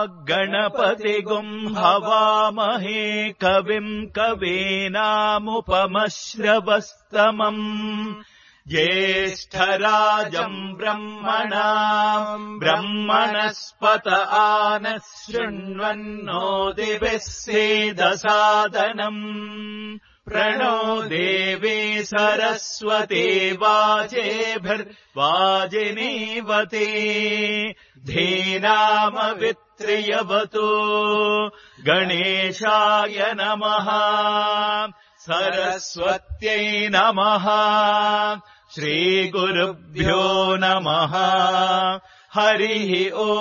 गणपतिगुम् हवामहे कविम् कवीनामुपमश्रवस्तमम् ज्येष्ठराजम् ब्रह्मणस्पत आनः शृण्वन्नो दिवः सेदसादनम् प्रणो देवी सरस्वती वाजेभिर्वाजिनीवती धीनामवित्र्यवतु गणेशाय नमः सरस्वत्यै नमः श्रीगुरुभ्यो नमः हरिः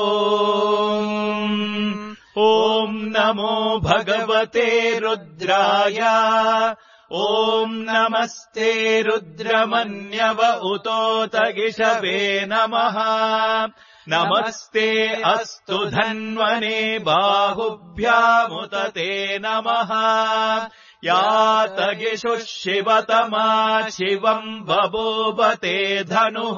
ॐ नमो भगवते रुद्राय ॐ नमस्ते रुद्रमन्यव उतोतगिषवे नमः नमस्ते अस्तु धन्वने बाहुभ्यामुत ते नमः यातगिषुः शिवतमा शिवम् बभूवते धनुः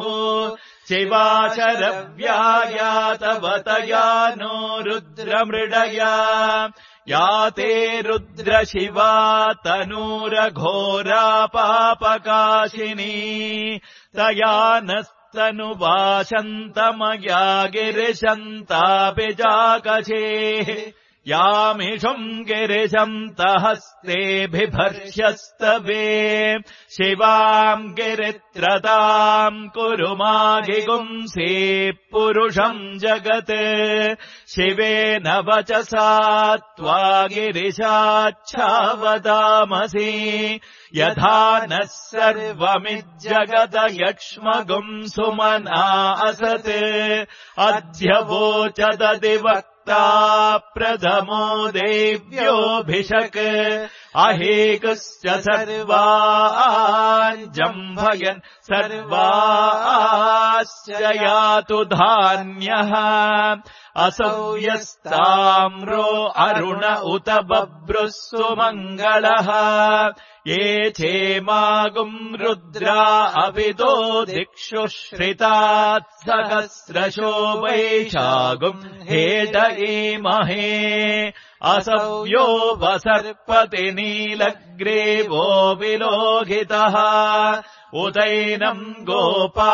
शिवाशरव्यायातवतया नो रुद्रमृडया याते रुद्रशिवा तनूरघोरा पापकाशिनी तया नस्तनुवाशन्तमया गिरिशन्तापि जाकशेः यामिषुम् गिरिशन्तहस्ते बिभर्ष्यस्तवे शिवाम् गिरित्रताम् कुरु माघिगुंसे पुरुषम् जगत् शिवेन वचसा त्वा गिरिशाच्छावदामसि यथा नः सर्वमिज्जगत यक्ष्मगुम् सुमना असत् अद्य वोचददिवक्ता प्रथमो देव्योऽभिषक् अहेकश्च सर्वान् जम्भयन् सर्वाश्च यातु धान्यः असौ यस्ताम्रो अरुण उत बभ्रुः सुमङ्गलः ये चेमागुम् रुद्रा अविदो दिक्षु श्रितात् सहस्रशो वैशागुम् हेदयेमहे असव्यो वसर्पति नीलग्रीवो विलोहितः उदैनम् गोपा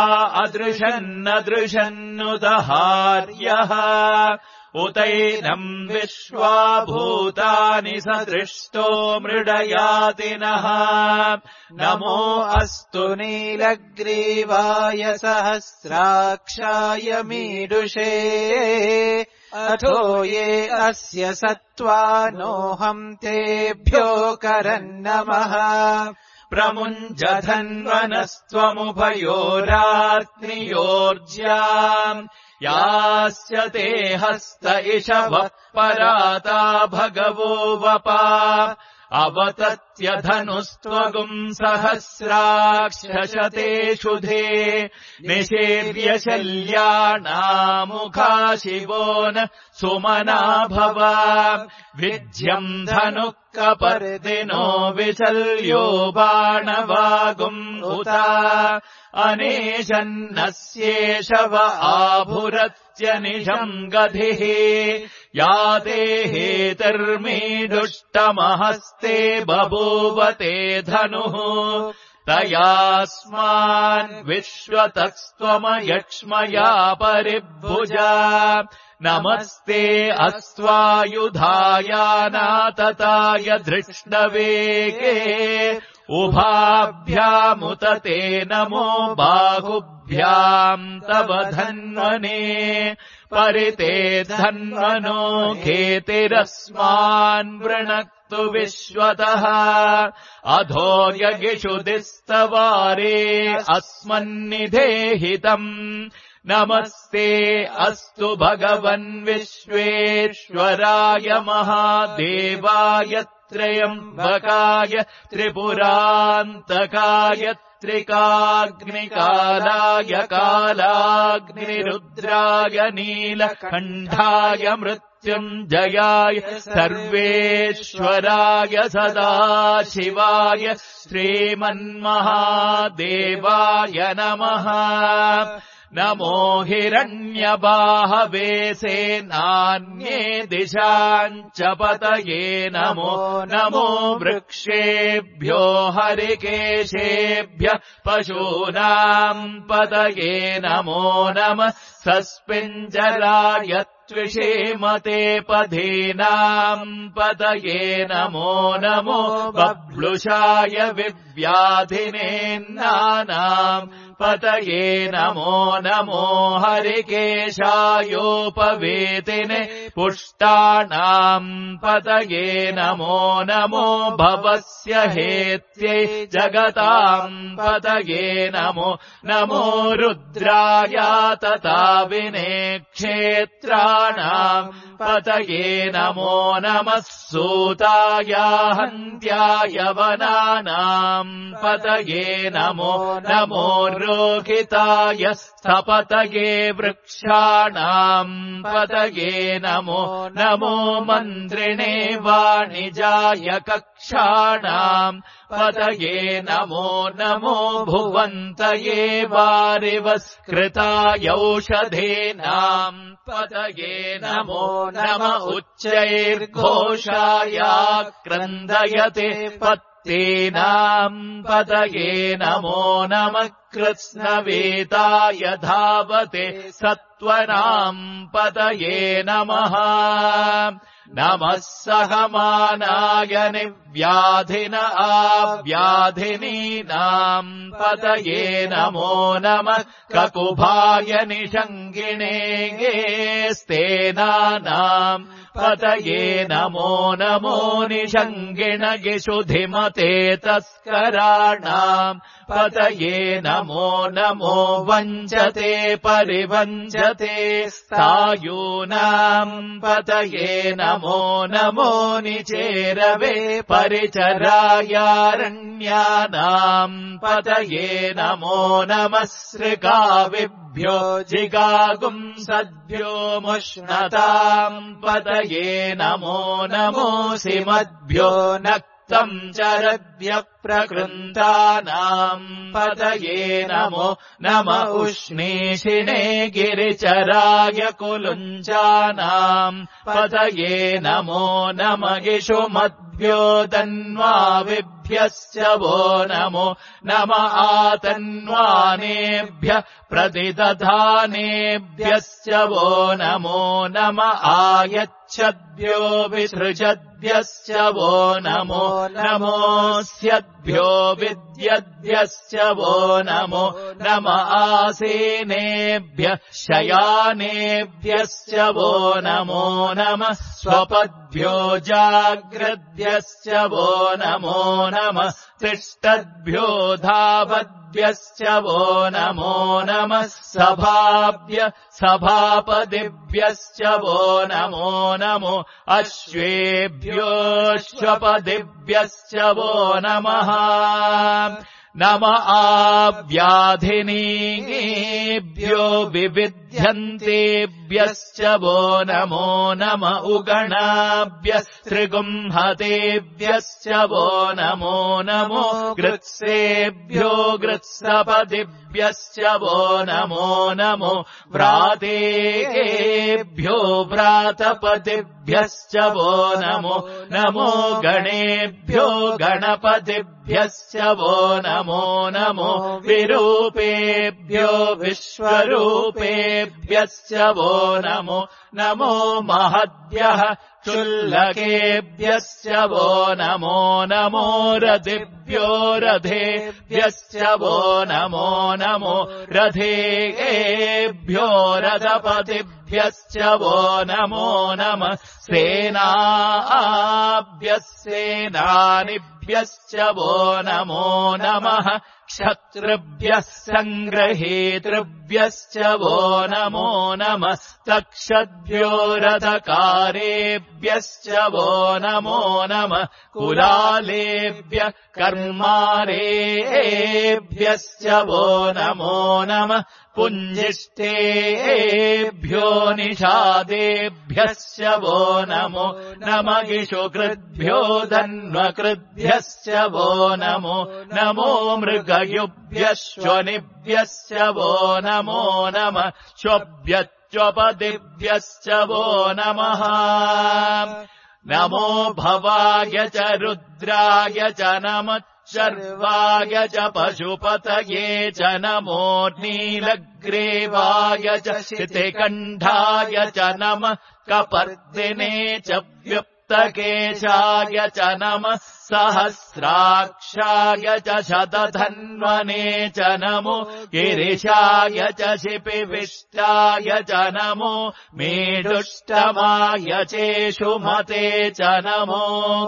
अदृशन्नदृशन्नुदहार्यः उतैनम् विश्वा भूतानि सदृष्टो मृडयातिनः नमो अस्तु नीलग्रीवाय सहस्राक्षाय मीडुषे अथो ये अस्य सत्त्वा नोऽहम् तेभ्यो करन्नमः प्रमुञ्जधन्वनस्त्वमुभयोरात्नियोर्ज्याम् यास्य ते हस्त इषवः पराता भगवो वपा अवतत्यधनुस्त्वगुम् सहस्राक्षशतेषु धे निषेव्य शल्याणामुखा शिवो न सुमना भव विज्यम् धनुः कपर्दिनो विशल्यो बाणवागुम् उता अनेशन्नस्येषव आभुरत्यनिशम् गधिः याते हेतिर्मीडुष्टमहस्ते बभूवते धनुः तयास्मान् विश्वतस्त्वमयक्ष्मया परिभुजा नमस्ते अस्त्वायुधायानातताय धृष्णवेगे उभाभ्यामुत ते नमो बाहुभ्याम् तव धन्वने परिते धन्वनो खेतिरस्मान् वृणक्तु विश्वतः अधोर्यगिषुदिस्तवारे अस्मन्निधेहितम् नमस्ते अस्तु भगवन् विश्वेश्वराय महादेवाय त्र्यम्बकाय त्रिपुरान्तकाय त्रिकाग्निकालाय कालाग्निरुद्राय नीलकण्ठाय मृत्युञ्जयाय सर्वेश्वराय सदाशिवाय श्रीमन्महादेवाय नमः नमो हिरण्यबाहवे सेनान्ये दिशाम् च पतये नमो नमो वृक्षेभ्यो हरिकेशेभ्यः पशूनाम् पतये नमो नमः सस्पिञ्जराय त्विषीमते पधीनाम् पतये नमो नमो बभ्लुषाय विव्याधिनेन्नानाम् पतये नमो नमो हरिकेशायोपवेतिने पुष्टाणाम् पतये नमो नमो भवस्य हेत्यै जगताम् पतये नमो नमो रुद्राय तथा विने क्षेत्राणाम् पतये नमो नमः सूताय हन्त्याय वनानाम् पतये नमो नमो रोहिताय स्थपतये वृक्षाणाम् पतये नमो नमो मन्त्रिणे वाणिजाय कक्षाणाम् पतये नमो नमो भुवन्तये वारिवस्कृताय औषधीनाम् पतये नमो नम उच्चैर्घोषाय क्रन्दयते पत्तीनाम् पतये नमो नमः कृत्स्नवेताय धावते सत्त्वनाम् पतये नमः नमः सहमानाय निव्याधिन आव्याधिनीनाम् पतये नमो नमः ककुभाय निषङ्गिणे स्तेनानाम् पतये नमो नमो निषङ्गिणगिषुधिमते तस्कराणाम् पतये नमो नमो वञ्चते परिवञ्चते स्थायूनाम् पतये नमो नमो निचेरवे परिचरायारण्यानाम् पतये नमो नमः सृगाविभ्यो जिगागुंसद्भ्यो मुष्णताम् पतये नमो नमोऽसिमद्भ्यो नक्तम् चरद्भ्यः प्रकृन्तानाम् पतये नमो नम उष्णीषिणे गिरिचराय कुलुञ्चानाम् पतये नमो नम इषुमद्भ्यो दन्वाविभ्यश्च वो नमो नम आतन्वानेभ्यः प्रतिदधानेभ्यश्च वो नमो नम आयच्छद्भ्यो विसृजद्भ्यश्च वो नमो नमोऽस्यद्भ्यो विद्यद्भ्यश्च वो नमो नम आसीनेभ्यः शयानेभ्यश्च वो नमो नमः स्वपद्भ्यो जाग्रद्भ्यश्च वो नमो नमः तिष्ठद्भ्यो धावद्भ्यश्च वो नमो नमः सभापदिभ्यश्च वो नमो नमो अश्वेभ्योऽश्वपदिभ्यश्च वो नमः नम आव्याधिनीभ्यो विविध्यन्तेभ्यश्च वो नमो नम उगणाभ्यस्त्रिगुंहतेभ्यश्च वो नमो नमो गृत्सेभ्यो गृत्सपदिभ्यश्च वो नमो नमो व्रातेभ्यो व्रातपदिभ्यश्च वो नमो नमो गणेभ्यो गणपतिभ्यश्च वो नमो नमो विरूपेभ्यो विश्वरूपेभ्यश्च वो नमो नमो महद्भ्यः क्षुल्लकेभ्यश्च वो नमो नमो रथिभ्यो रथेभ्यश्च वो नमो नमो रथेभ्यो रथपतिभ्यश्च वो नमो नमः सेनाभ्यः वो नमो नमः क्षत्रिभ्यः सङ्ग्रहेतृभ्यश्च वो नमो नमः तक्षद्भ्यो रथकारेभ्यश्च वो नमो नमः कुलालेभ्यः कर्मारेभ्यश्च वो नमो नमः पुञ्जिष्टेभ्यो निषादेभ्यश्च वो नमो नमः इषुकृद्भ्यो धन्वकृद्भ्यश्च वो नमो नमो मृगये वायुभ्यश्वनिभ्यश्च वो नमो नमः श्वभ्यश्चोपदिभ्यश्च वो नमः नमो भवाय च रुद्राय च नमः शर्वाय च पशुपतये च नमो नीलग्रीवाय च शितिकण्ठाय च नमः कपर्दिने च व्युप्तकेशाय च नमः सहस्राक्षाय च शतधन्वने च नमो गिरिशाय च शिपिविष्टाय च नमो मेढुष्टमाय चेषुमते च नमो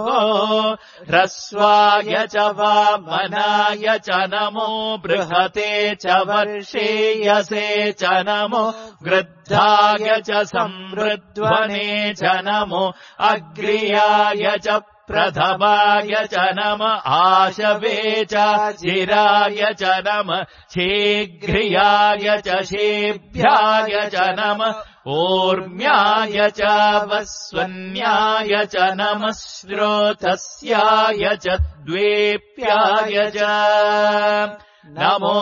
ह्रस्वाय च वामनाय च नमो बृहते च वर्षेयसे च नमो गृद्धाय च संवृध्वने च नमो अग्र्याय च प्रथमाय च नमः आशवे च चिराय च नमः शीघ्रियाय च शेभ्याय च नमः ऊर्म्याय च वस्वन्याय च नमः स्रोतस्याय च द्वेप्याय च नमो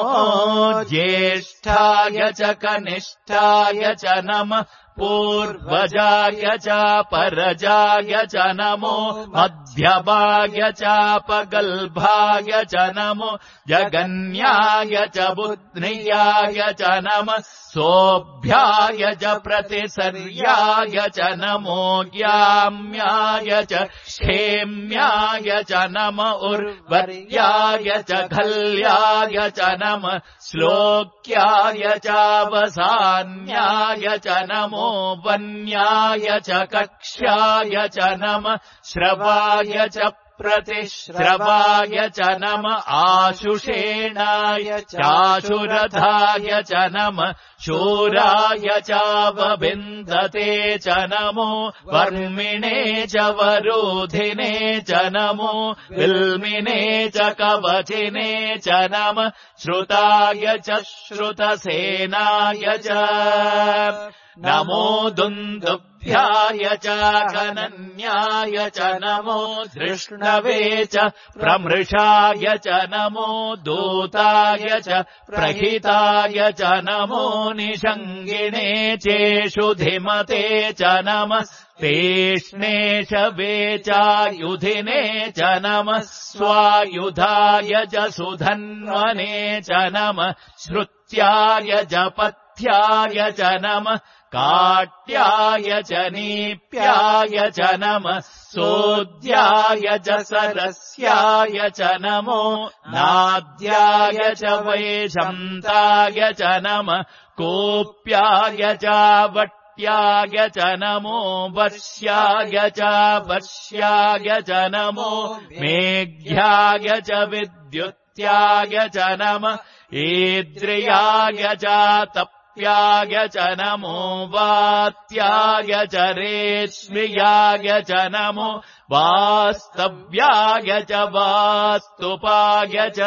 ज्येष्ठाय च कनिष्ठाय च नमः पूर्वजाय च परजाय च नमो मध्यमाय चापगल्भाय च नमो जगन्याय च बुध्नियाय च नमः सोऽभ्याय च प्रतिसर्याय च नमो ज्ञाम्याय च क्षेम्याय च नम उर्वर्याय च घल्याय च नमः श्लोक्याय चावसान्याय च नमो वन्याय च कक्ष्याय च नमः श्रवाय च प्रतिश्रवाय च नमः आशुषेणाय चाशुरथाय च नमः शूराय चावविन्दते च नमो वर्मिणे च वरोधिने च नमो विल्मिने च कवचिने च नमः श्रुताय च श्रुतसेनाय च नमो दुन्दुभ्याय च गणन्याय च नमो धृष्णवे च प्रमृषाय च नमो दूताय च प्रहिताय च नमो निषङ्गिणे चेषुधिमते च नमः तेष्णेशवे चायुधिने च नमः स्वायुधाय च सुधन्वने च नमः श्रुत्याय च पथ्याय च नमः काट्याय च नीप्याय च नमः सोद्याय च सरस्याय च नमो नाद्याय च वैशन्ताय च नमः कोप्याय च वट्याय च नमो वर्ष्याय च वर्ष्याय च नमो मेघ्याय च विद्युत्याय च नमः ईद्रियाय च तप्याय च नमो वात्याय च रेश्म्याय च नमो वास्तव्याय च वास्तुपाय च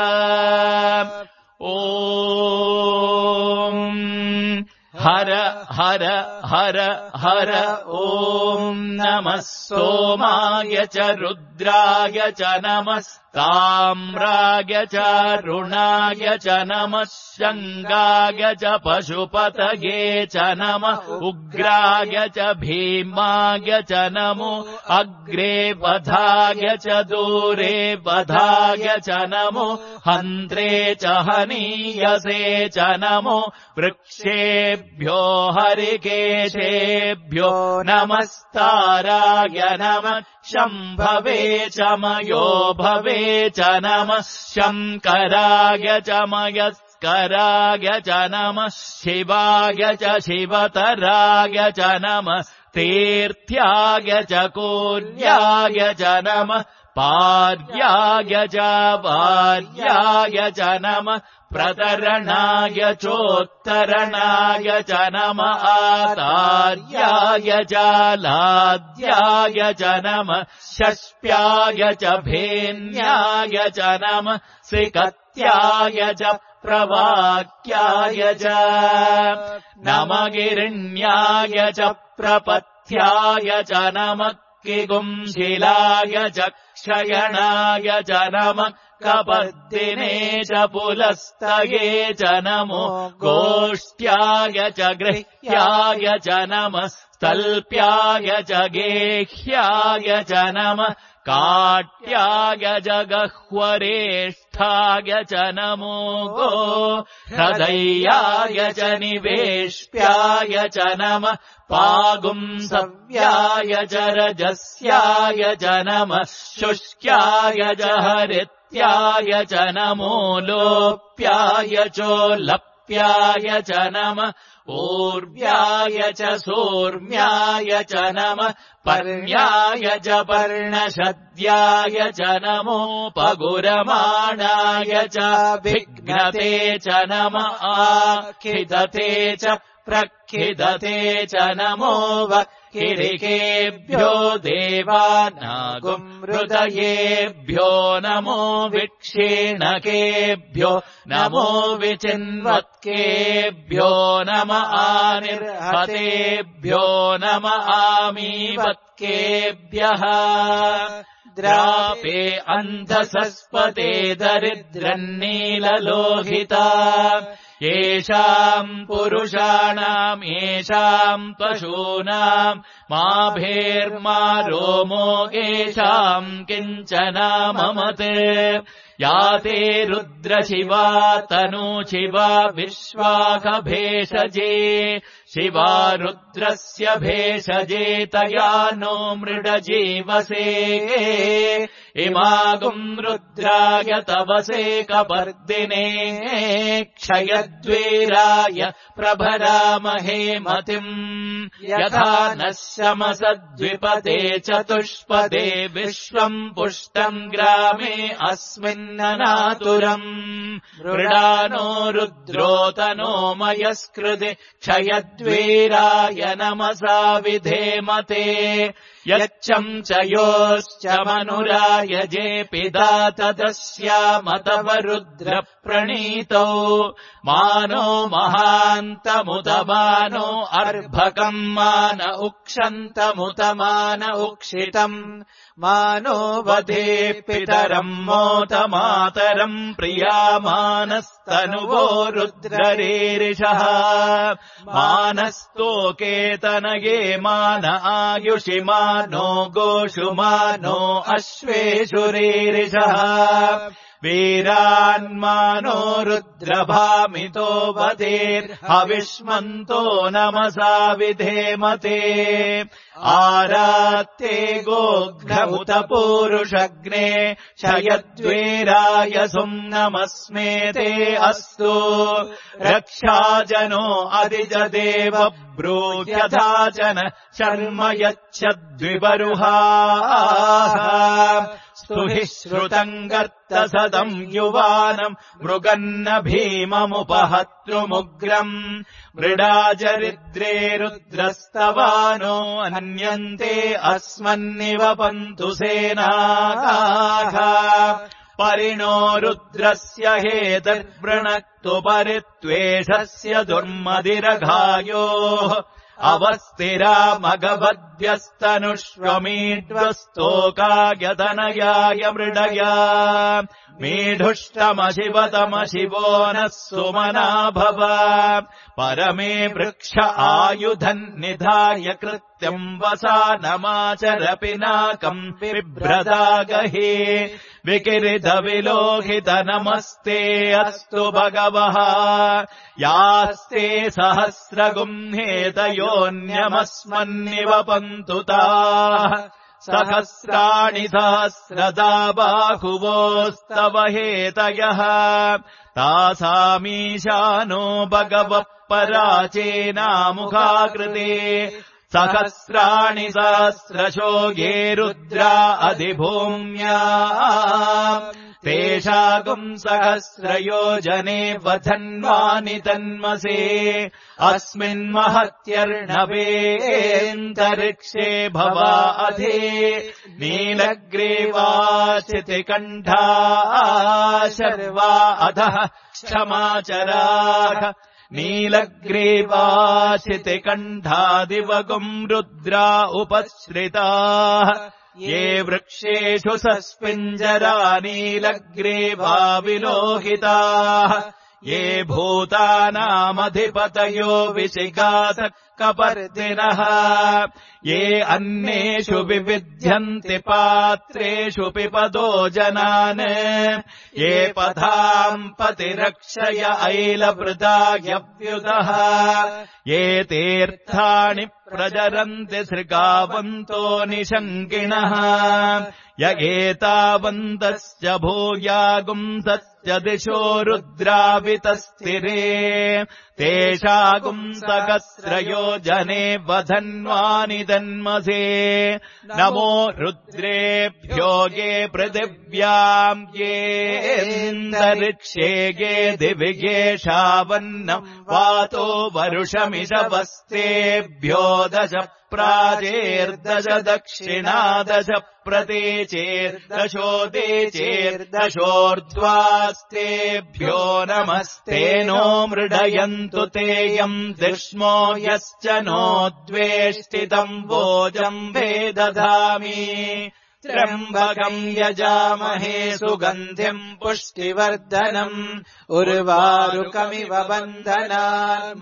ॐ हर हर हर हर ॐ नमः सोमाय च रुद्राय च नमः ताम्राय च रुणाय च नमः शङ्गाय च पशुपतये च नमः उग्राय च भीमाय च नमो अग्रे वधाय च दूरे वधाय च नमो हन्त्रे च हनीयसे च नमो वृक्षेभ्यो हरिकेशेभ्यो नमस्ताराय नमः शम्भवे च मयो भवे च नमः शङ्कराय च मयस्कराय च नमः शिवाय च शिवतराय च नमः तीर्थ्याय च कूर्याय च नमः पार्याय च वार्याय च नमः प्रतरणाय चोत्तरणाय च नमः आतार्याय च लाद्याय च नमः षष्प्याय च भेन्याय च नमः सिकत्याय च प्रवाक्याय च नमगिरिण्याय च प्रपथ्याय च नमः किगुंशिलाय च क्षयणाय च नमः कपर्दिने च पुलस्तये च नमो गोष्ठ्याय च गृह्याय च नमः स्तल्प्याय च गेह्याय च नमः काट्याय च गह्वरेष्ठाय च नमो गो हृदयाय च निवेश्याय च नमः पागुंसव्याय च रजस्याय च नमः शुष्क्याय च हरित्याय च नमो लोप्याय चोलप्याय च नमः ऊर्व्याय च सोर्म्याय च नमः पर्ण्याय च पर्णशद्याय च नमोपगुरमाणाय च विघ्नते च नमः आखिदते च प्रखिदते च नमो वक्किरिकेभ्यो देवानागुंहृदयेभ्यो नमो विक्षीणकेभ्यो नमो विचिन्वत्केभ्यो नम आनिर्हतेभ्यो नम आमीवत्केभ्यः द्रापे अन्धसस्पते दरिद्रन्नीललोहिता येषाम् पुरुषाणाम् येषाम् पशूनाम् माभेर्मा रोमो येषाम् किञ्चना ममते या ते रुद्रशिवा तनूशिवा विश्वाखभेषजे शिवा रुद्रस्य भेषजे तया नो मृडजीवसे इमागुम् रुद्राय तवसे कपर्दिने क्षयद्वीराय प्रभरामहे मतिम् यथा नः शमसद्विपदे चतुष्पदे विश्वम् पुष्टम् ग्रामे अस्मिन्ननातुरम् मृडानो रुद्रोतनो मयस्कृते क्षयद्वीराय नमसा विधेमते यच्चम् च योश्च मनुराय जेपिदा तदस्यामतव रुद्रप्रणीतौ मानो महान्तमुत मानो अर्भकम् मान उक्षन्तमुत मान उक्षितम् मानो वधे पितरम् मोत मातरम् प्रियामानस्तनुवो रुद्ररीरिषः मानस्तोकेतनये मान आयुषि मानो गोषु मानो अश्वेषु रीरिषः वीरान्मानो रुद्रभामितो वधेर्हविष्मन्तो नमसा विधेमते आरात्ते गोघ्नमुत पूरुषग्ने क्षयद्वीराय सुम्नमस्मेते अस्तु रक्षाजनो अधिजदेव ब्रूह्यथाचन शर्म यच्छद्विबरुहाः स्तुहि श्रुतम् गर्तसदम् युवानम् मृगन्न भीममुपहतृमुग्रम् मृडाजरिद्रे रुद्रस्तवानो अन्यन्ते अस्मन्निवपन्तु सेनाः परिणो रुद्रस्य हेतर्वृणक्तु परित्वेषस्य दुर्मदिरघायोः अवस्थिरामगवद्भ्यस्तनुष्वमीढ्वस्तोकायतनयाय मृडया मीढुष्टमशिवतमशिवो नः सुमना भव परमे वृक्ष आयुधन् निधाय कृत्यम् वसानमाचर पिनाकम् बिभ्रदागहे विकिरितविलोहित नमस्ते अस्तु भगवः यास्ते सहस्रगुम्हेतयोऽन्यमस्मन्निवपन्तु ताः सहस्राणि सहस्रदा बाहुवोस्तव हेतयः तासामीशानो भगवः पराचेनामुखाकृते सहस्राणि सहस्रशो ये रुद्रा अधिभूम्या तेषागुम् सहस्रयोजने वधन्वानि तन्मसे अस्मिन्महत्यर्णवेऽन्तरिक्षे भवा अधे नीलग्रीवाचितिकण्ठा शर्वा अधः क्षमाचराः नीलग्रीवाचितिकण्ठादिवगुम् रुद्रा उपश्रिताः ये वृक्षेषु सस्पिञ्जरानीलग्रीवा विलोहिताः ये भूतानामधिपतयो विशिगासकपर्दिनः ये अन्येषु विविध्यन्ति पात्रेषु पिपदो जनान् ये पथाम् पतिरक्षय ऐलवृदायव्युतः ये तीर्थानि प्रजरन्ति सृगावन्तो निशङ्किणः य एतावन्तस्य भूयागुंसस्य दिशो रुद्रावितस्थिरे तेषागुंसहस्रयो जने वधन्वानि दन्मसे नमो रुद्रेभ्यो ये पृथिव्याम् येऽन्तरिक्षे ये दिवि येषावन्नम् वातो वरुषमिषवस्तेभ्यो दश प्राचेर्दश दक्षिणादश प्रतीचेर्दशोदीचेर्दशोर्ध्वास्तेभ्यो नमस्तेनो मृडयन्तु तेयम् दिष्मो यश्च नो द्वेष्टितम् वोजम्भे दधामि त्र्यम्बकम् यजामहे सुगन्धिम् पुष्टिवर्धनम् उर्वारुकमिव बन्धनात्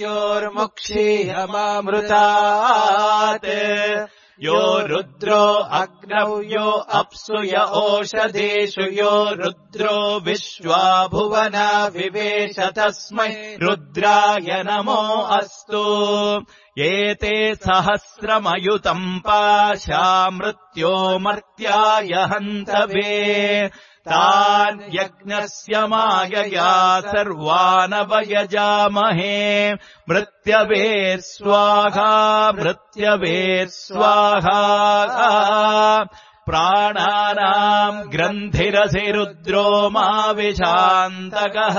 मृत्योर्मुक्षीयमामृतात् यो रुद्रो अग्नौ यो अप्सु य ओषधेषु यो रुद्रो विश्वा भुवना विवेश तस्मै रुद्राय नमो अस्तु एते सहस्रमयुतम् पाशा मृत्यो मर्त्याय हन्तवे तान् यज्ञस्य मायया सर्वानवयजामहे मृत्यवे स्वाहा मृत्यवे स्वाहा प्राणानाम् ग्रन्थिरसि रुद्रो मा विशान्तकः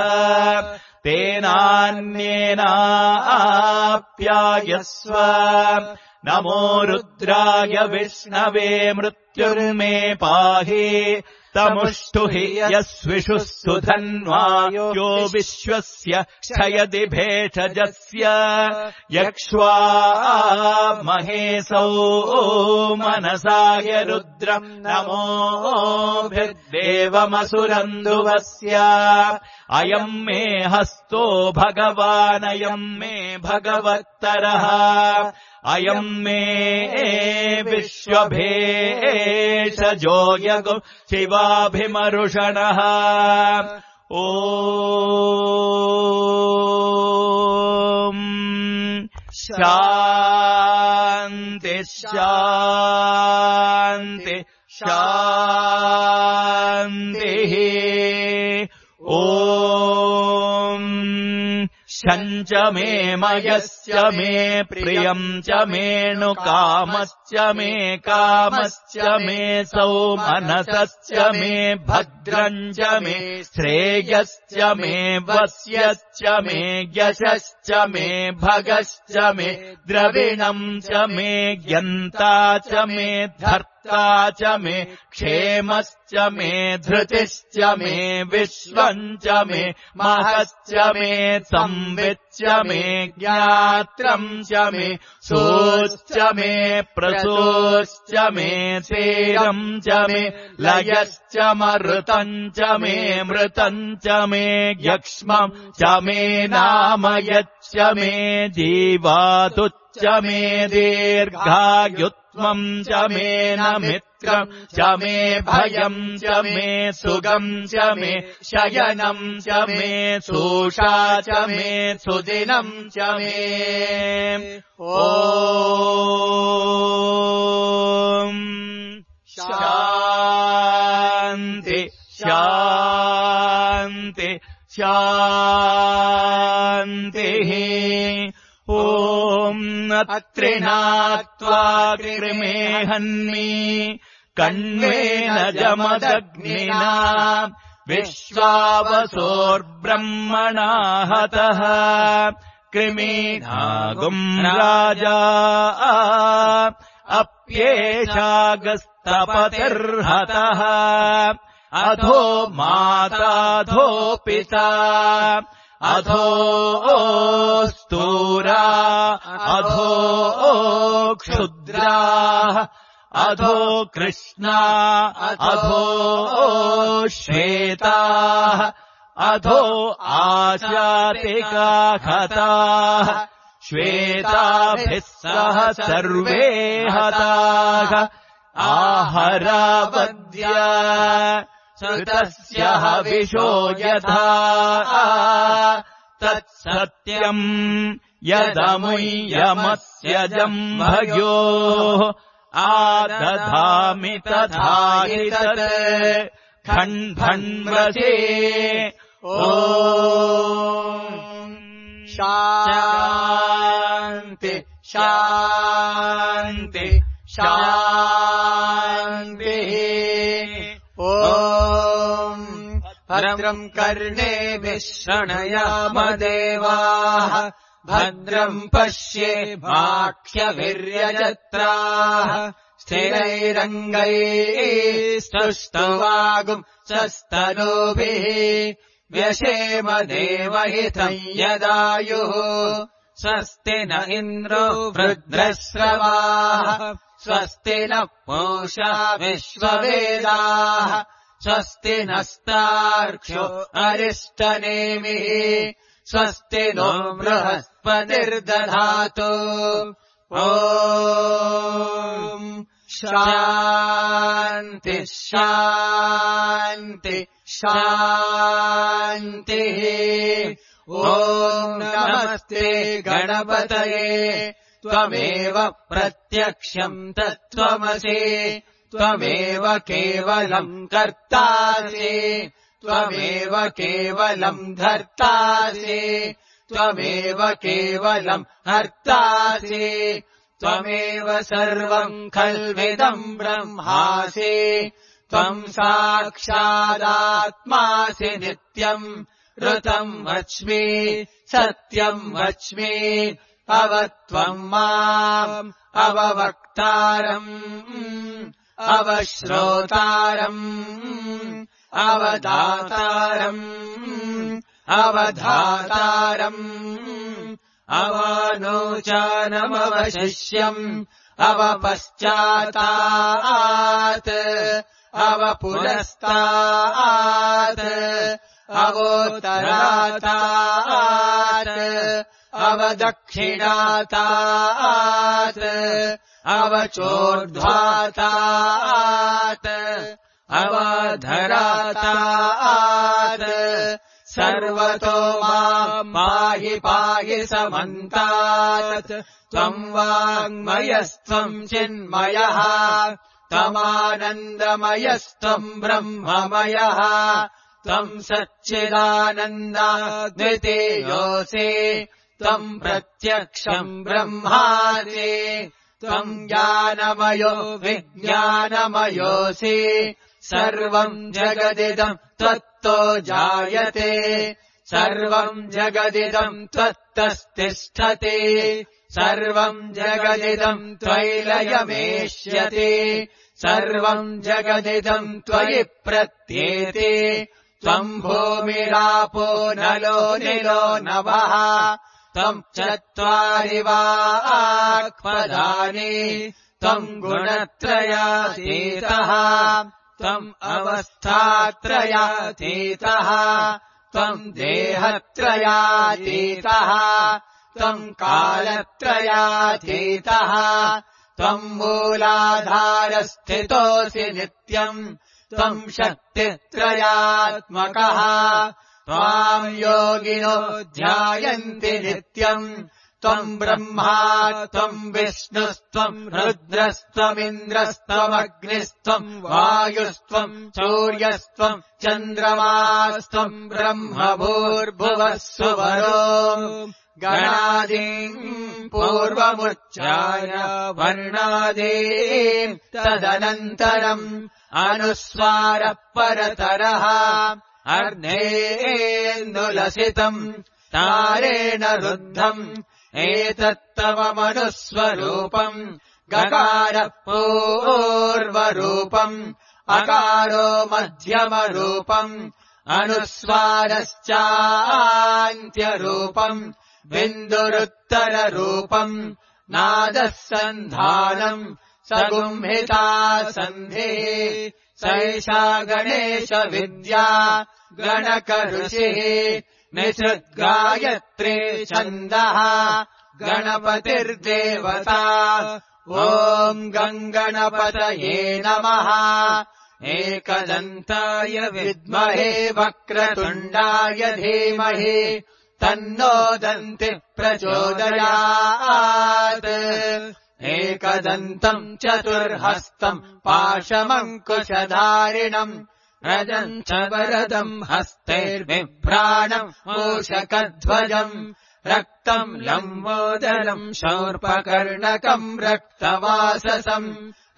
तेनान्येनाप्यायस्व नमो रुद्राय विष्णवे मृत्युर्मे पाहि तमुष्टुहि यस्विषुः सुधन्वायो विश्वस्य क्षयति भेषजस्य यक्ष्वा महेशौ मनसाय रुद्रम् नमोभिर्देवमसुरन्धुवस्य अयम् मे हस्तो भगवानयम् मे भगवत्तरः अयम् मे विश्वभेषजो यगो शिवाभिमरुषणः ॐ शान्ति शान्ति शान्तिः ॐ शञ्च मे मयस्य मे प्रियम् च मेणुकामश्च मे कामश्च मे सौमनसश्च मे भद्रम् च मे श्रेयश्च मे वस्यश्च मे यशश्च मे भगश्च मे द्रविणम् च मे यन्ता च मे धर्ता च मे क्षेमश्च मे धृतिश्च मे विश्वम् च मे महश्च मे संविच्च मे ज्ञात्रम् च मे सोश्च मे प्रसोश्च मे सेरम् च मे लयश्च मरुतम् च मे मृतम् च मे यक्ष्मम् च मे नामयच्च मे जीवातुच्च मे दीर्घायुत्वम् च मे न मित्रम् च मे भयम् च मे सुगम् च मे शयनम् च मे सूषा च मे सुदिनम् च मे ॐ शान्ति शान्ति शान्तिः ॐ अत्रिणात्वा कृमेहन्मि कण्वेन जमदग्निना विश्वावसोर्ब्रह्मणा हतः कृमीनागुम् राजा अप्येषागस्तपतिर्हतः अधो माताधो पिता अधो स्तूरा अधो क्षुद्रा अधो कृष्णा अधो श्वेताः अधो आशातिका हताः श्वेताभिः सह सर्वे हताः आहरावद्य श्रुतस्य हविषो यथा तत्सत्यम् यदमुय्यमस्य जम्भयोः आदधामि तथा हि तत् खण्डन्वसे ॐ शान्ति शान्ति शान्तिः ॐ भद्रम् कर्णेभिः शृणुयाम देवाः भद्रम् पश्येमाक्षभिर्यजत्राः स्थिरैरङ्गैस्तुष्टुवागुंसस्तनूभिः व्यशेम देवहितम् यदायुः स्वस्ति न इन्द्रो वृद्धश्रवाः स्वस्ति न पूषा विश्ववेदाः स्वस्ति नस्तार्क्ष्यो अरिष्टनेमिः स्वस्ति नो बृहस्पतिर्दधातु ॐ शान्ति शान्ति शान्तिः ॐ नमस्ते गणपतये त्वमेव प्रत्यक्षम् तत्त्वमसि त्वमेव केवलम् कर्तासि त्वमेव केवलम् धर्तासि त्वमेव केवलम् हर्तासि त्वमेव सर्वम् खल्विदम् ब्रह्मासि त्वम् साक्षादात्मासि नित्यम् ऋतम् वच्मि सत्यम् वच्मि अवत्वम् माम् अववक्तारम् अवश्रोतारम् अवदातारम् अवधातारम् अवानोचानमवशिष्यम् अवपश्चातात् अवपुरस्तात् अवोत्तरातात् अवदक्षिणातात् अवचोर्ध्वातात् अवधरातात् सर्वतो माम् पाहि पाहि समन्तात् त्वम् वाङ्मयस्त्वम् चिन्मयः त्वमानन्दमयस्त्वम् ब्रह्ममयः त्वम् सच्चिदानन्दाद्वितीयोऽसि त्वम् प्रत्यक्षम् ब्रह्मासि त्वम् ज्ञानमयो विज्ञानमयोऽसि सर्वम् जगदिदम् त्वत्तो जायते सर्वम् जगदिदम् त्वत्तस्तिष्ठति सर्वम् जगदिदम् त्वयिलयमेष्यति सर्वम् जगदिदम् त्वयि प्रत्येति त्वम् भूमिरापो नलो निलो नभः त्वम् चत्वारि वाक्पदानि त्वम् गुणत्रयातीतः त्वम् अवस्थात्रयातीतः त्वम् देहत्रयातीतः त्वम् कालत्रयातीतः त्वम् मूलाधारस्थितोऽसि नित्यम् त्वम् शक्तित्रयात्मकः त्वाम् योगिनो ध्यायन्ति नित्यम् त्वम् ब्रह्मा त्वम् विष्णुस्त्वम् रुद्रस्त्वमिन्द्रस्त्वमग्निस्त्वम् वायुस्त्वम् सूर्यस्त्वम् चन्द्रमास्त्वम् ब्रह्म भूर्भुवः सुवरो गणादीम् पूर्वमुच्चाय वर्णादीम् तदनन्तरम् अनुस्वारः परतरः अर्धेन्दुलसितम् तारेण रुद्धम् एतत्तवमनुस्वरूपम् गकारः पूर्वरूपम् अकारो मध्यमरूपम् अनुस्वारश्चान्त्यरूपम् बिन्दुरुत्तररूपम् नादः सन्धानम् सगुम्हिता सन्धिः सैषा गणेशविद्या गणकऋषिः निसृद्गायत्री छन्दः गणपतिर्देवता ॐ गङ्गणपतये नमः एकदन्ताय विद्महे वक्रतुण्डाय धीमहि तन्नो दन्तिः प्रचोदयात् एकदन्तम् चतुर्हस्तम् पाशमङ्कुशधारिणम् रजम् च वरदम् हस्तैर्बिभ्राणम् मूषकध्वजम् रक्तम् लम्बोदरम् शौर्पकर्णकम् रक्तवाससम्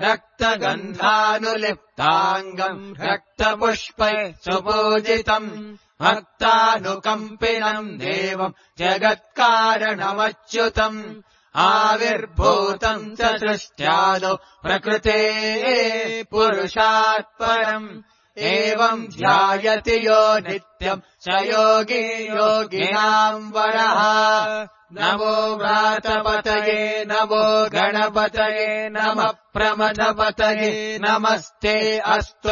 रक्तगन्धानुलिप्ताङ्गम् रक्तपुष्पैः सुपूजितम् भक्तानुकम्पिनम् देवम् जगत्कारणमच्युतम् आविर्भूतम् च सृष्ट्यादौ प्रकृतेः पुरुषात् परम् एवम् ध्यायति यो नित्यम् स योगी योगिनाम् वरः नमो व्रातपतये नमो गणपतये नमः प्रमथपतये नमस्ते अस्तु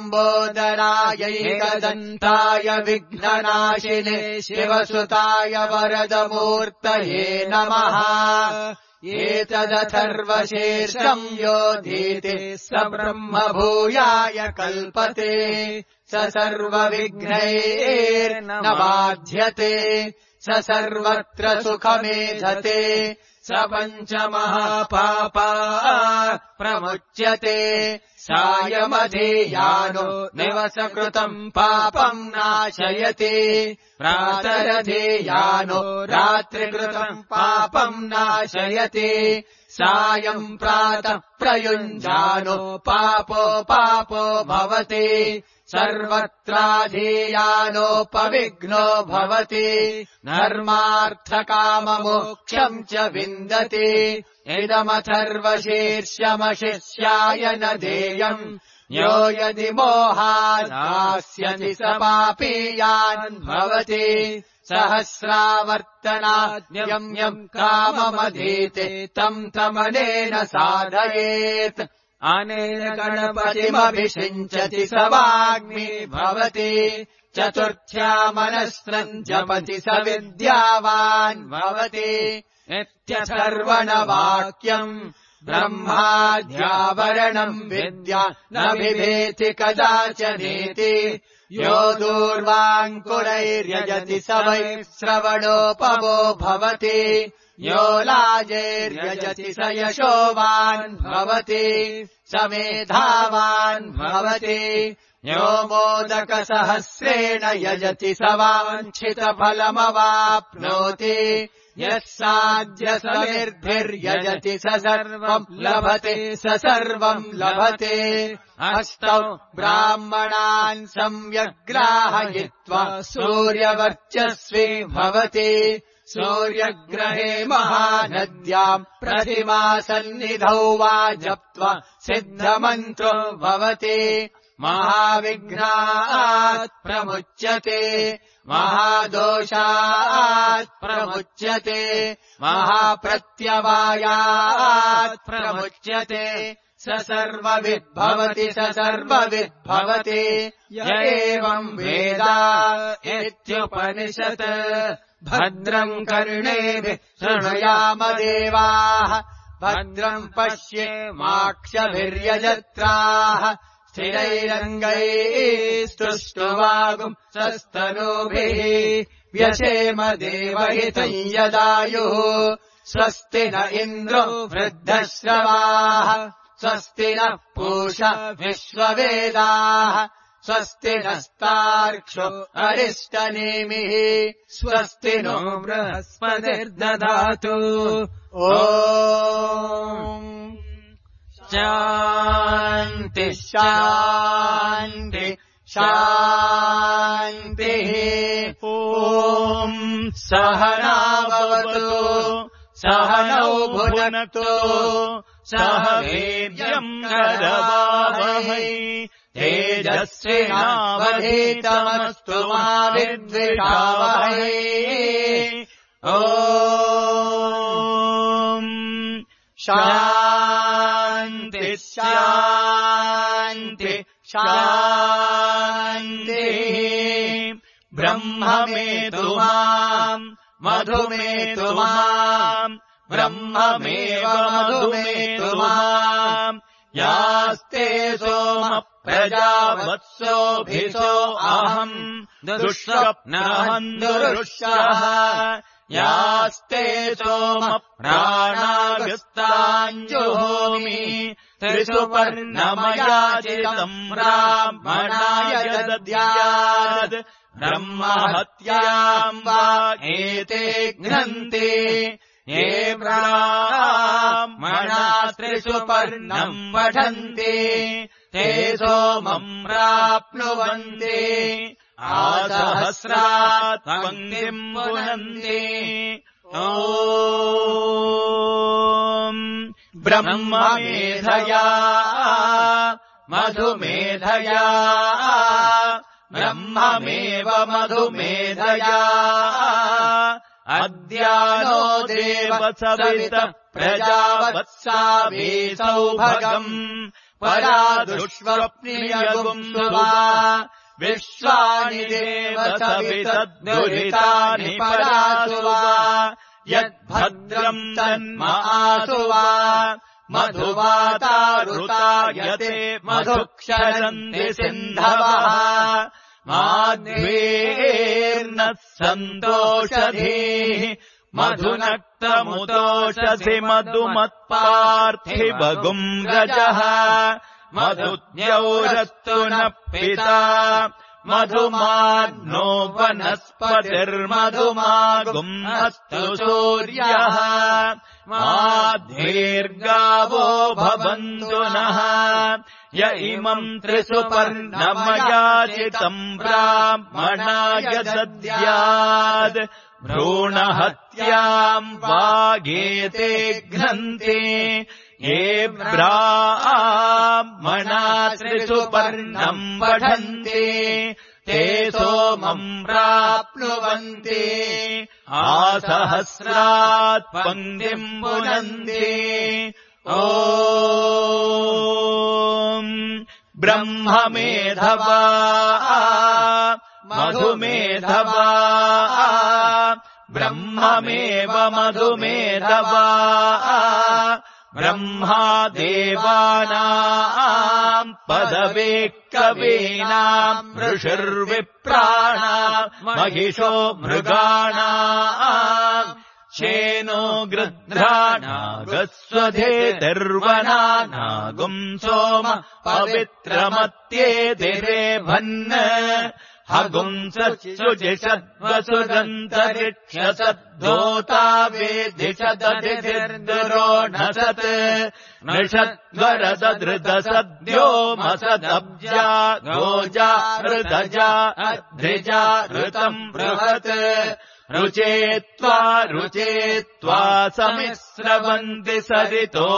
लम्बोदरायैकदन्ताय विघ्ननाशिने शिवसुताय वरदमूर्तये नमः एतदथर्वशीर्षम् योधीति स ब्रह्म भूयाय कल्पते स सर्वविघ्नैर्न बाध्यते स सर्वत्र सुखमेधते स पञ्चमहापापा प्रमुच्यते सायमधीयानो निवसकृतम् पापम् नाशयति प्रातरधीयानो रात्रिकृतम् पापम् नाशयति सायम् प्रातः प्रयुञ्जानो पापो भवति सर्वत्राधीयानोपविघ्नो भवति धर्मार्थकाममोक्षम् च विन्दति इदमथर्वशीर्षमशिष्याय न देयम् यो यदि मोहादास्यति स पापीयान् भवति सहस्रावर्तनाद्यम् यम् काममधीते तम् तमनेन साधयेत् अनेन गणपतिमभिषिञ्चति स वाग्मी भवति चतुर्थ्यामनस्रम् जपति स विद्यावान् भवति नित्यसर्वणवाक्यम् ब्रह्माद्यावरणम् विद्या न बिभेति कदाचनेति यो दूर्वाङ्कुरैर्यजति स वै श्रवणोपमो भवति यो लाजैर्यजति स यशोवान् भवति स मेधावान् भवति यो मोदकसहस्रेण यजति स वाञ्छितफलमवाप्नोति यः साध्य समिर्भिर्यजति स सर्वम् लभते स सर्वम् लभते अष्टौ ब्राह्मणान् सम्यग्राहयित्वा सूर्यवर्चस्वी भवति सूर्यग्रहे महानद्याम् प्रतिमासन्निधौ वा जप्त्वा सिद्धमन्त्रो भवति महाविघ्नात् प्रमुच्यते महादोषात् प्रमुच्यते महाप्रत्यवायात् प्रमुच्यते स सर्वविद्भवति स सर्वविद्भवति य एवम् वेद इत्युपनिषत् भद्रम् कर्णेभिः शृणुयाम देवाः भद्रम् पश्येमाक्षभिर्यजत्राः स्थिरैरङ्गैः स्तुष्टुवागुम् सस्तनूभिः व्यशेम देवहितम् यदायुः स्वस्ति न इन्द्रो वृद्धश्रवाः स्वस्ति नः पूषा विश्ववेदाः स्वस्ति नस्तार्क्ष्यो अरिष्टनेमिः स्वस्ति नो बृहस्पतिर्दधातु ॐ शान्ति शान्ति शान्तिः ॐ सहनावतु सहनौ भुनक्तु सह वीर्यम् करवावहै तेजस्विनावधीतमस्तु मा विद्विषावहै ॐ शान्ति शान्ति शान्तिः ब्रह्ममेतु माम् मधुमेतु माम् ब्रह्ममेव मधुमेतु माम् यास्ते सोम प्रजावत्सोऽभिसो अहम् दुःस्वप्नहन्तुरुष्यः यास्ते सोम प्राणागस्ताञ्जुहोमि त्रिसुपर्णमयाचितम् ब्राह्मणाय दद्यात् ब्रह्महत्याम् वा एते घ्नन्ति ये ब्राह्मणाः त्रिसुपर्णम् पठन्ति ते सोमम् प्राप्नुवन्ति आसहस्रात् पङ्क्तिम् पुनन्ति ॐ ब्रह्ममेधया मधुमेधया ब्रह्ममेव मधुमेधया अद्यानो देवसवितः प्रजावत्साभिसौभगम् परा दुष्स्वप्नियगुंसुवा विश्वानि देवसवितद्दुरितानि परासुवा यद्भद्रम् तन्मासुवा मधुवातारुतायते मधुक्षरन्ति सिन्धवः माध्वेर्नः सन्तोषधीः मधुनक्तमुतोषधि मधुमत्पार्थिवगुम् गजः मधुद्यौरस्तु नः पिता मधुमाग्नो वनस्पतिर्मधुमागुम् अस्तु सूर्यः माध्वीर्गावो भवन्तु नः य इमम् त्रिसुपर्णमयाचितम् ब्राह्मणाय दद्यात् भ्रूणहत्याम् वागेते घ्नन्ति ये ब्राह्मणा त्रिसुपर्णम् पठन्ति ते सोमम् प्राप्नुवन्ति आसहस्रात् पङ्क्तिम् पुनन्ति ॐ ब्रह्ममेधवा मधुमेधवा ब्रह्ममेव मधुमेधवा ब्रह्मा देवानाम् पदवे कवीनाम् ऋषिर्विप्राणाम् महिषो मृगाणाम् शेनो गृध्राणागस्वधेतिर्वनानागुम् सोम पवित्रमत्येतिरेभन् हगुंसुजिषद्वसुदन्तरिक्षसद्धोता वेदिषदधिर्दुरोणसत् नृषद्वरदधृतसद्यो मसदब्जा गोजा हृदजा अध्रिजा ऋतम् बृहत् रुचेत्वा समिस्रवन्ति सरितो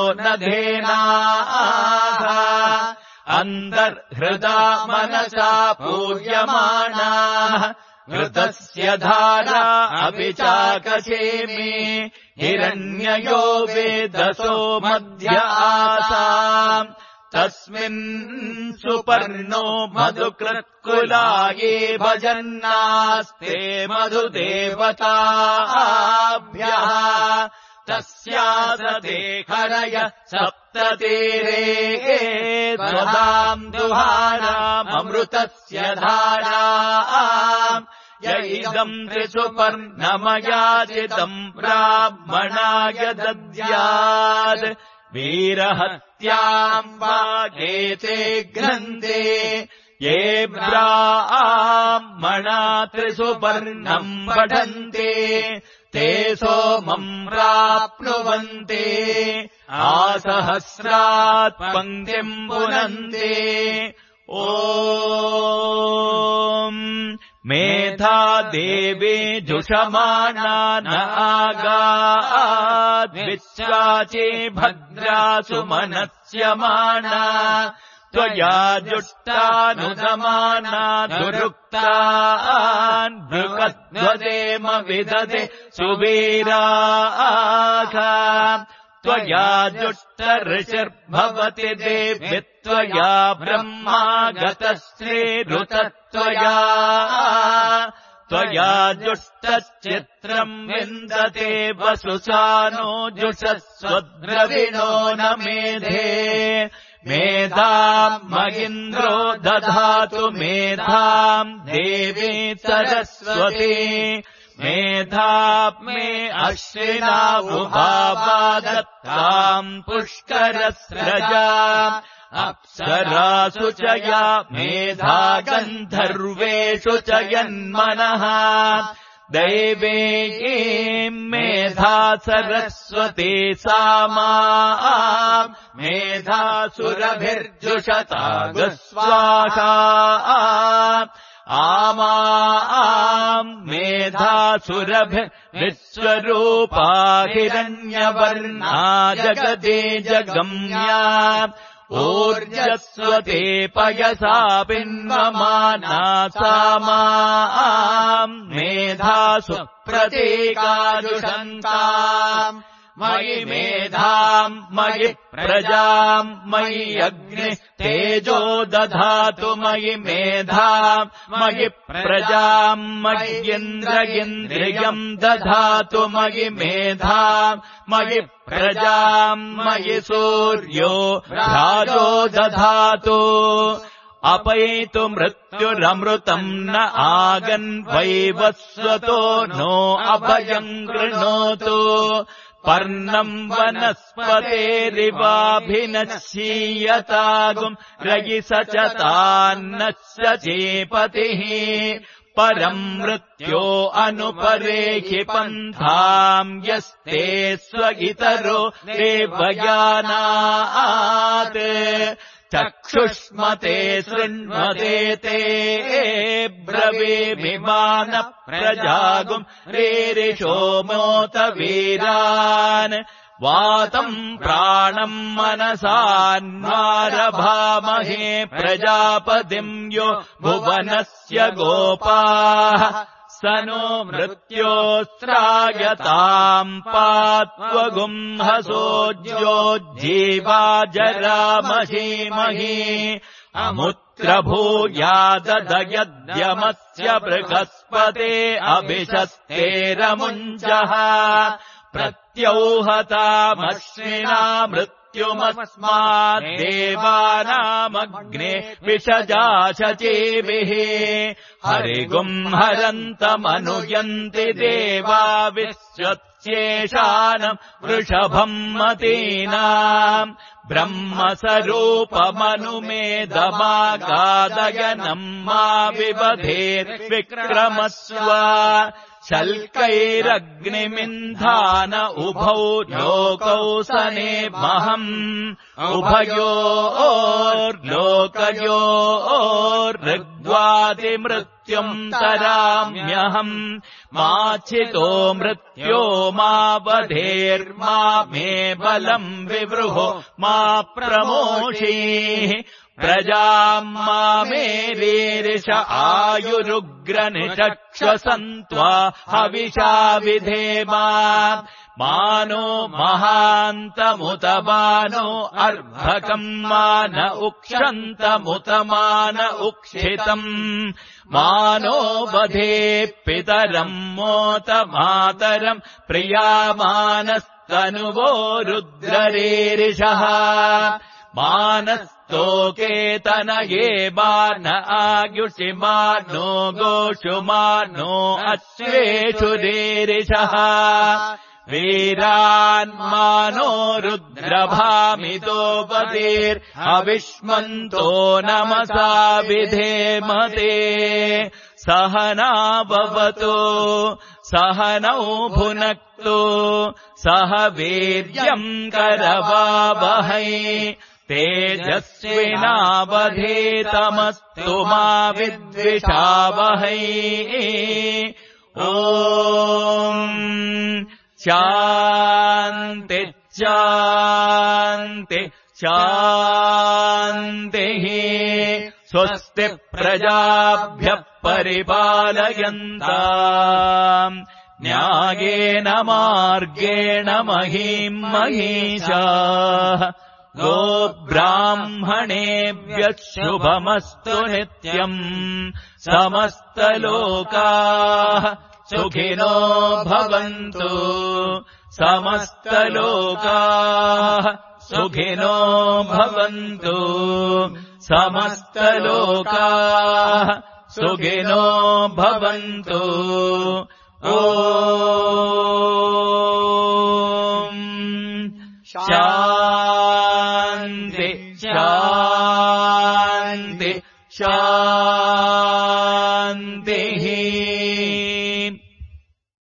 नधेनाः अन्तर्हृदा मनसा पूज्यमानाः घृतस्य धारा अपि चाकशेमि हिरण्ययो वेदसो मध्य आसाम् तस्मिन् सुपर्णो मधुकृत्कुलाये भजन्नास्ते मधुदेवताभ्यः तस्यासदे हरय सप्ततीरे स्वधाम् दुहाराममृतस्य धाराम् य इदम् त्रिसुपर्णमयाचितम् ब्राह्मणाय दद्यात् वीरहत्याम् वागेते घ्नन्ति ये ब्राह्मणा त्रिसुपर्णम् पठन्ति ते सोमम् प्राप्नुवन्ति आसहस्रात् पङ्क्तिम् पुनन्ति ॐ मेधा देवी जुषमाना न आगाद्विश्वाची भद्रा सुमनस्यमाना त्वया जुष्टानुदमाना दुरुक्तान् बृहद्वदेम विदधे सुवीराः त्वया जुष्टऋषिर्भवति देवि त्वया ब्रह्मा गतश्रीरुतत्वया त्वया जुष्टश्चित्रम् विन्दते वसुसानो जुषस्वद्रविणो न मेधे मेधाम् मयिन्द्रो दधातु मेधाम् देवी सरस्वती मेधाप्मे अश्विनावुभावा दत्ताम् पुष्करस्रजा अप्सरासु च या मेधा गन्धर्वेषु च यन्मनः दैवेयीम् मेधा सरस्वती सामा मेधासुरभिर्जुषता गुस्वाहा आमाम् मेधासुरभिर्विश्वरूपा हिरण्यवर्णा जगदे जगम्या ऊर्जस्वते पयसा पिन्वमाना सामाम् मेधासु प्रतीकाजुषन्ताम् मयि मेधाम् मयि प्रजाम् मयि अग्निः तेजो दधातु मयि मेधाम् मयि प्रजाम् मय्येन्द्रियम् दधातु मयि मेधाम् मयि प्रजाम् मयि सूर्यो राजो दधातु अपैतु मृत्युरमृतम् न आगन् वैवस्वतो नो अभयम् कृणोतु पर्णम् वनस्पतेरिवाभिनश्यीयतागुम् रयिस च तान्नस्य चेपतिः परम् मृत्यो अनुपरेहि पन्थाम् यस्ते स्वगितरो देवयानात् चक्षुष्मते शृण्वते ते ब्रवीमिमान प्रजागुम् रीरिषो मोत वीरान् वातम् प्राणम् मनसान्वारभामहे प्रजापतिम् यो भुवनस्य गोपाः स नो मृत्योस्त्रायताम् पात्वगुंहसोज्योज्जीवा जरामहीमहि अमुत्रभूयाददयद्यमस्य बृहस्पते अभिशस्तेरमुञ्जः प्रत्यौहतामश्विना मृत्युमस्माद्देवानामग्ने विषजाशचीभिः हरिगुम् हरन्तमनुयन्ति देवा विश्वस्येषानम् वृषभम् मतीनाम् ब्रह्मस्वरूपमनुमेदमागादयनम् मा विबधेर्विक्रमस्व शल्कैरग्निमिन्धान उभौ लोकौ सनेमहम् उभयोर्लोकयोर्ऋग्वादिमृत्युम् तराम्यहम् माचितो मृत्यो मा वधेर्मा मे बलम् विवृहो मा प्रमोषीः प्रजाम् मामेरीरिष आयुरुग्रनिचक्षसन्त्वा हविषा विधेमा मानो महान्तमुत मानो अर्भकम् मान उक्षन्तमुत मान उक्षितम् मानो वधे पितरम् मोत मातरम् प्रियामानस्तनुवो रुद्ररीरिषः मानस्तोकेतनये मान आयुषि मानो गोषु मानो अश्वेषु रीरिषः वीरान्मानो रुद्रभामितो पतिर्हविष्मन्तो नमसा विधेमते सहना भवतु सहनौ भुनक्तु सह वीर्यम् करवावहै तेजस्विनावधीतमस्तु मा विद्विषावहै ॐ शान्ति शान्ति शान्तिः स्वस्ति प्रजाभ्यः परिपालयन्ताम् न्यायेन मार्गेण महीम् महिषाः गोब्राह्मणेभ्यः शुभमस्तु नित्यम् समस्तलोकाः सुखिनो भवन्तु समस्तलोकाः सुखिनो भवन्तु समस्तलोकाः सुखिनो भवन्तु ॐ